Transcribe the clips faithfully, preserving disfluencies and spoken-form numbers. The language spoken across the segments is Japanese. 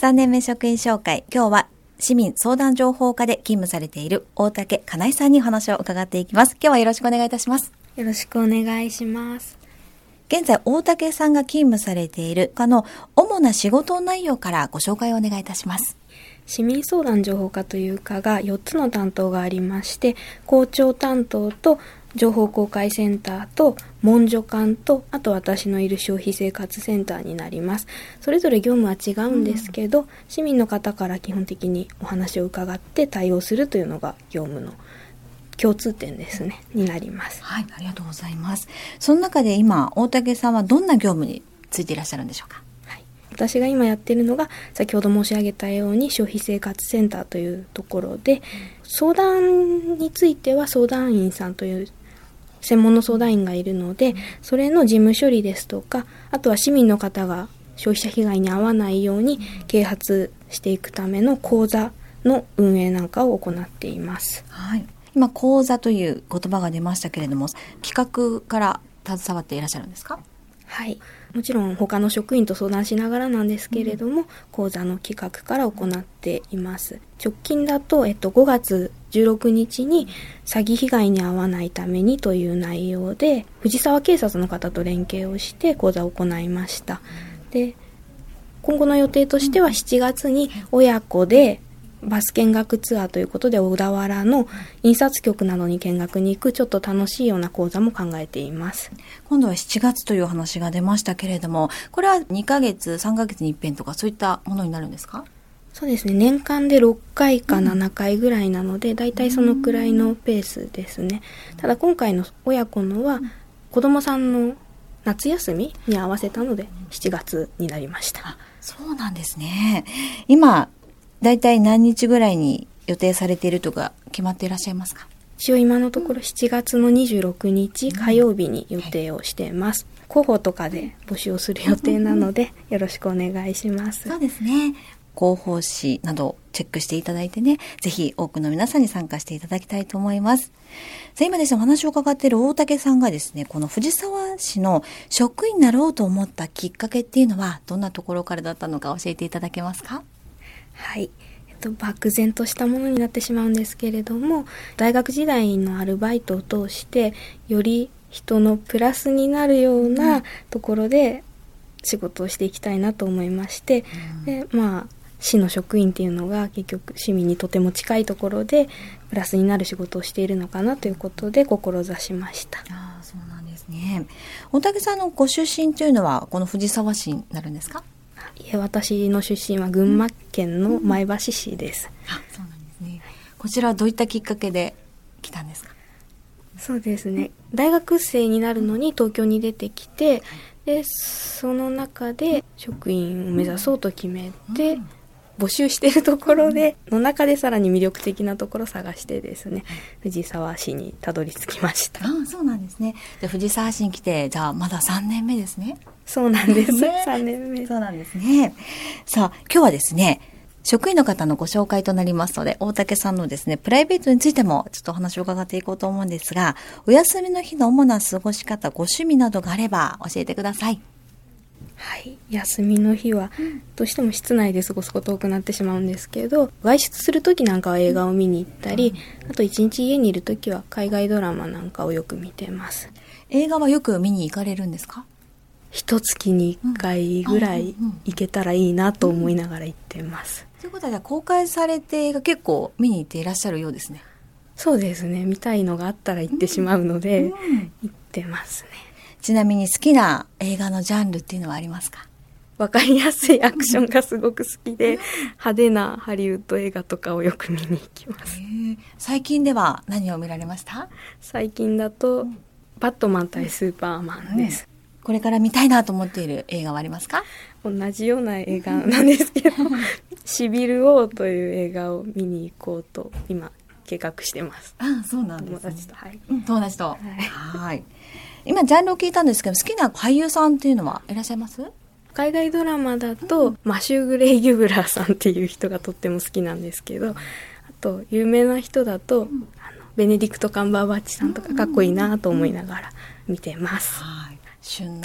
さんねんめ職員紹介、今日は市民相談情報課で勤務されている大竹かなえさんにお話を伺っていきます。今日はよろしくお願いいたします。 よろしくお願いします。 現在大竹さんが勤務されている課の主な仕事内容からご紹介をお願いいたします。 市民相談情報課という課がよっつの担当がありまして、校長担当と情報公開センターと文書館と、あと私のいる消費生活センターになります。それぞれ業務は違うんですけど、うん、市民の方から基本的にお話を伺って対応するというのが業務の共通点ですね、になります。 はい、ありがとうございます。その中で今大竹さんはどんな業務についていらっしゃるんでしょうか？ 私が今やっているのが先ほど申し上げたように消費生活センターというところで、相談については相談員さんという専門の相談員がいるので、それの事務処理ですとか、あとは市民の方が消費者被害に遭わないように啓発していくための講座の運営なんかを行っています。 はい、今講座という言葉が出ましたけれども、企画から携わっていらっしゃるんですか？ はい、もちろん他の職員と相談しながらなんですけれども、うん、講座の企画から行っています。直近だと、えっと、ごがつじゅうろくにちに詐欺被害に遭わないためにという内容で藤沢警察の方と連携をして講座を行いました。で、今後の予定としてはしちがつに親子でバス見学ツアーということで小田原の印刷局などに見学に行くちょっと楽しいような講座も考えています。 今度はしちがつという話が出ましたけれども、これはにかげつさんかげつに一遍とかそういったものになるんですか？ そうですね、年間でろっかいかななかいぐらいなので、うん、だいたいそのくらいのペースですね。ただ今回の親子のは子供さんの夏休みに合わせたのでしちがつになりました。 あ、そうなんですね。今だいたい何日ぐらいに予定されているとか決まっていらっしゃいますか？ 一応今のところしちがつのにじゅうろくにち火曜日に予定をしています。うん、はい、広報とかで募集をする予定なのでよろしくお願いします。 そうですね。広報誌などチェックしていただいてね、ぜひ多くの皆さんに参加していただきたいと思います。さあ今ですね、お話を伺っている大竹さんがですね、この藤沢市の職員になろうと思ったきっかけっていうのはどんなところからだったのか教えていただけますか？ はい、えっと、漠然としたものになってしまうんですけれども、大学時代のアルバイトを通してより人のプラスになるようなところで仕事をしていきたいなと思いまして、うん、でまあ市の職員っていうのが結局市民にとても近いところでプラスになる仕事をしているのかなということで志しました。 ああ、そうなんですね。大竹さんのご出身というのはこの藤沢市になるんですか？ いえ、私の出身は群馬県の前橋市です。 うん、あ、そうなんですね。こちらはどういったきっかけで来たんですか？ そうですね、大学生になるのに東京に出てきて、でその中で職員を目指そうと決めて、うん、募集しているところでの中でさらに魅力的なところを探してですね、藤沢市にたどり着きました。 ああ、そうなんですね。じゃあ藤沢市に来て、じゃあまださんねんめですね。 そうなんです、ね、さんねんめ。 そうなんですね。さあ今日はですね、職員の方のご紹介となりますので、大竹さんのですねプライベートについてもちょっとお話を伺っていこうと思うんですが、お休みの日の主な過ごし方、ご趣味などがあれば教えてください。 はい、休みの日はどうしても室内で過ごすこと多くなってしまうんですけど、外出するときなんかは映画を見に行ったり、あと一日家にいるときは海外ドラマなんかをよく見てます。 映画はよく見に行かれるんですか？ 一月にいっかいぐらい行けたらいいなと思いながら行ってます。 ということは公開されて映画結構見に行っていらっしゃるようですね。 そうですね、見たいのがあったら行ってしまうので、うんうん、行ってますね。 ちなみに好きな映画のジャンルっていうのはありますか？ わかりやすいアクションがすごく好きで、派手なハリウッド映画とかをよく見に行きます。 最近では何を見られました？ 最近だと、うん、バットマン対スーパーマンです。 うん、これから見たいなと思っている映画はありますか？ 同じような映画なんですけどシビル王という映画を見に行こうと今計画してます。 ああ、そうなんですね。 友達と、はい、 うん、友達と、はい、はい。今ジャンルを聞いたんですけど、好きな俳優さんっていうのはいらっしゃいます？ 海外ドラマだと、うん、マシュー・グレイ・ギュブラーさんっていう人がとっても好きなんですけど、あと有名な人だと、うん、あのベネディクト・カンバーバッチさんとかかっこいいなと思いながら見てます。 うん、はい、旬な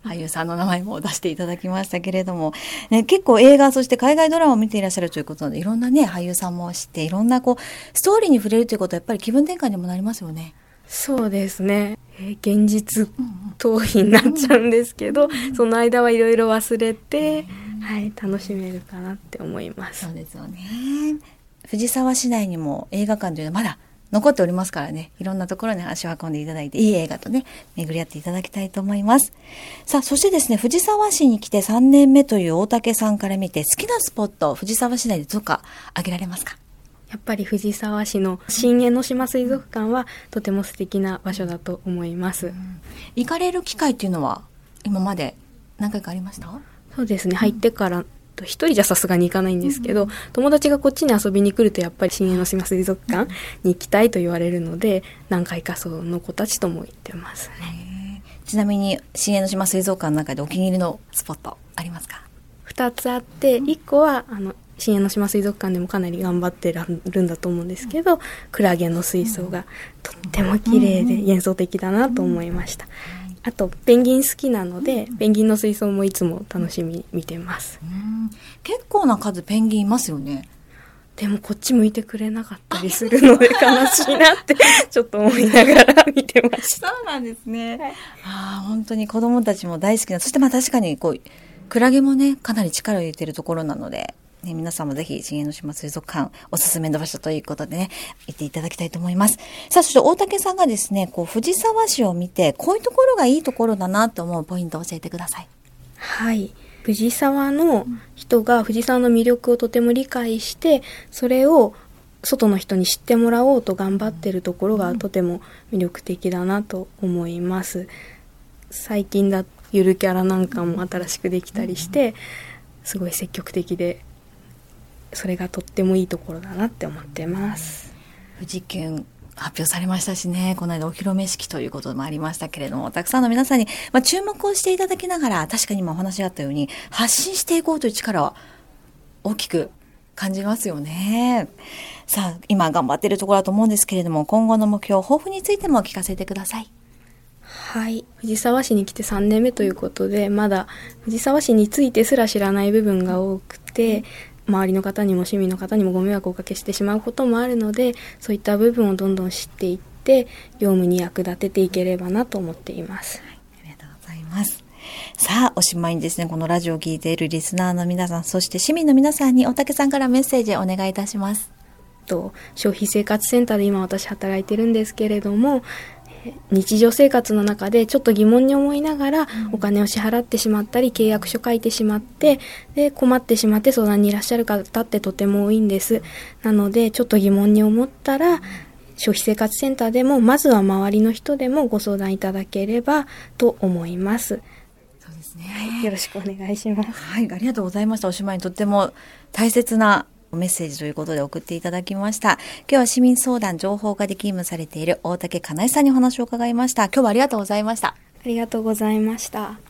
俳優さんの名前も出していただきましたけれども、ね、結構映画そして海外ドラマを見ていらっしゃるということで、いろんなね俳優さんも知って、いろんなこうストーリーに触れるということはやっぱり気分転換にもなりますよね。 そうですね、えー、現実逃避になっちゃうんですけど、うんうん、その間はいろいろ忘れて、うん、はい、楽しめるかなって思います。 そうですよね。藤沢市内にも映画館というのはまだ残っておりますからね、いろんなところに足を運んでいただいて、いい映画とね巡り合っていただきたいと思います。さあ、そしてですね、藤沢市に来てさんねんめという大竹さんから見て好きなスポット、藤沢市内でどうか挙げられますか？ やっぱり藤沢市の新江ノ島水族館はとても素敵な場所だと思います、うん、 行かれる機会っていうのは今まで何回かありました？ そうですね、入ってから一人じゃさすがに行かないんですけど、うん、友達がこっちに遊びに来るとやっぱり新江ノ島水族館に行きたいと言われるので、何回かその子たちとも行ってますね。 ちなみに新江ノ島水族館の中でお気に入りのスポットありますか？ ふたつあって、いっこはあの新江ノ島水族館でもかなり頑張ってるんだと思うんですけど、クラゲの水槽がとっても綺麗で幻想的だなと思いました。あとペンギン好きなので、ペンギンの水槽もいつも楽しみに見てます。 うん、結構な数ペンギンいますよね。 でもこっち向いてくれなかったりするので悲しいなってちょっと思いながら見てました。 そうなんですね、はい、あ、本当に子供たちも大好きな、そしてまあ確かにこうクラゲもねかなり力を入れているところなので、ね、皆さんもぜひ新江ノ島水族館おすすめの場所ということでね行っていただきたいと思います。さあ、そして大竹さんがですねこう藤沢市を見てこういうところがいいところだなと思うポイントを教えてください。 はい、藤沢の人が藤沢の魅力をとても理解して、それを外の人に知ってもらおうと頑張っているところがとても魅力的だなと思います。最近だゆるキャラなんかも新しくできたりしてすごい積極的で、それがとってもいいところだなって思ってます。 富士急発表されましたしね、この間お披露目式ということもありましたけれども、たくさんの皆さんに、まあ、注目をしていただきながら、確かに今お話があったように発信していこうという力は大きく感じますよね。さあ、今頑張っているところだと思うんですけれども、今後の目標抱負についても聞かせてください。 はい、藤沢市に来てさんねんめということで、まだ藤沢市についてすら知らない部分が多くて、周りの方にも市民の方にもご迷惑をおかけしてしまうこともあるので、そういった部分をどんどん知っていって業務に役立てていければなと思っています、はい、 ありがとうございます。さあ、おしまいにですね、このラジオを聞いているリスナーの皆さん、そして市民の皆さんに大竹さんからメッセージをお願いいたします。 と消費生活センターで今私働いてるんですけれども、日常生活の中でちょっと疑問に思いながらお金を支払ってしまったり契約書書いてしまってで困ってしまって相談にいらっしゃる方ってとても多いんです。なのでちょっと疑問に思ったら消費生活センターでもまずは周りの人でもご相談いただければと思います。 そうですね、 はい、よろしくお願いします。 はい、ありがとうございました。おしまいにとっても大切なメッセージということで送っていただきました。今日は市民相談情報課で勤務されている大竹かなえさんにお話を伺いました。今日はありがとうございました。 ありがとうございました。